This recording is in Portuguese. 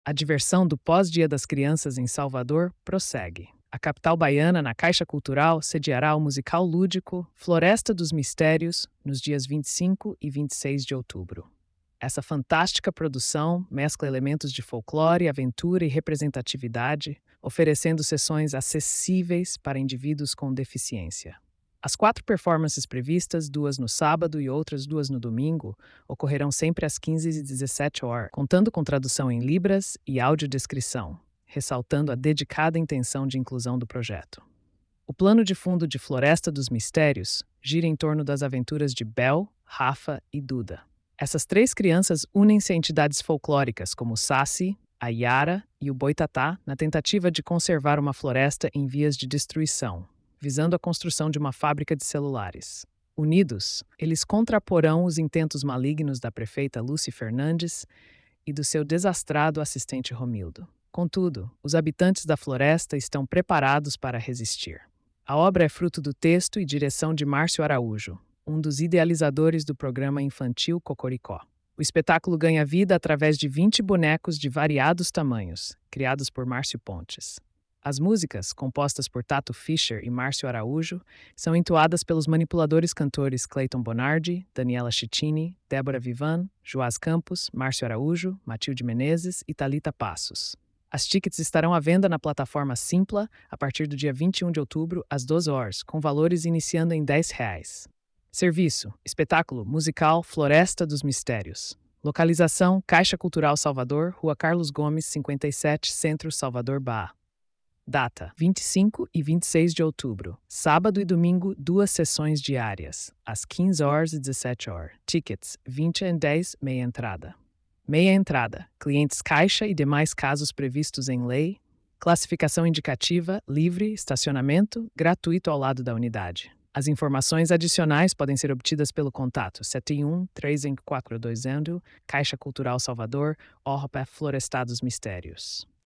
A diversão do pós-Dia das Crianças em Salvador prossegue. A capital baiana, na Caixa Cultural, sediará o musical lúdico Floresta dos Mistérios nos dias 25 e 26 de outubro. Essa fantástica produção mescla elementos de folclore, aventura e representatividade, oferecendo sessões acessíveis para indivíduos com deficiência. As 4 performances previstas, 2 no sábado e outras 2 no domingo, ocorrerão sempre às 15h e 17 horas, contando com tradução em libras e audiodescrição, ressaltando a dedicada intenção de inclusão do projeto. O plano de fundo de Floresta dos Mistérios gira em torno das aventuras de Bel, Rafa e Duda. Essas 3 crianças unem-se a entidades folclóricas como o Saci, a Yara e o Boitatá na tentativa de conservar uma floresta em vias de destruição, visando a construção de uma fábrica de celulares. Unidos, eles contraporão os intentos malignos da prefeita Lúcia Fernandes e do seu desastrado assistente Romildo. Contudo, os habitantes da floresta estão preparados para resistir. A obra é fruto do texto e direção de Márcio Araújo, um dos idealizadores do programa infantil Cocoricó. O espetáculo ganha vida através de 20 bonecos de variados tamanhos, criados por Márcio Pontes. As músicas, compostas por Tato Fischer e Márcio Araújo, são entoadas pelos manipuladores cantores Clayton Bonardi, Daniela Chittini, Débora Vivan, Joás Campos, Márcio Araújo, Matilde Menezes e Thalita Passos. As tickets estarão à venda na plataforma Simpla a partir do dia 21 de outubro, às 12 horas, com valores iniciando em R$ 10. Serviço: espetáculo musical Floresta dos Mistérios. Localização: Caixa Cultural Salvador, Rua Carlos Gomes, 57, Centro, Salvador, Bahia. Data: 25 e 26 de outubro. Sábado e domingo, 2 sessões diárias, às 15 horas e 17 horas. Tickets: 20 em 10, meia entrada. Meia entrada: clientes Caixa e demais casos previstos em lei. Classificação indicativa: livre, estacionamento, gratuito ao lado da unidade. As informações adicionais podem ser obtidas pelo contato 71-3420, Caixa Cultural Salvador, ORPF Floresta dos Mistérios.